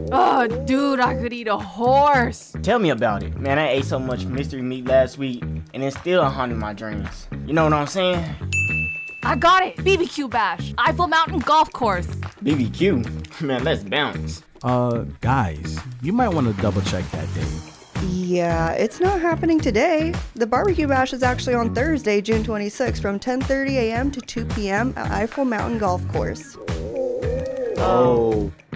Oh, dude, I could eat a horse. Tell me about it. Man, I ate so much mystery meat last week, and it's still haunting my dreams. You know what I'm saying? I got it. BBQ Bash. Eiffel Mountain Golf Course. BBQ? Man, let's bounce. Guys, you might want to double check that date. Yeah, it's not happening today. The barbecue bash is actually on Thursday, June 26th from 10:30 a.m. to 2 p.m. at Eiffel Mountain Golf Course. Oh.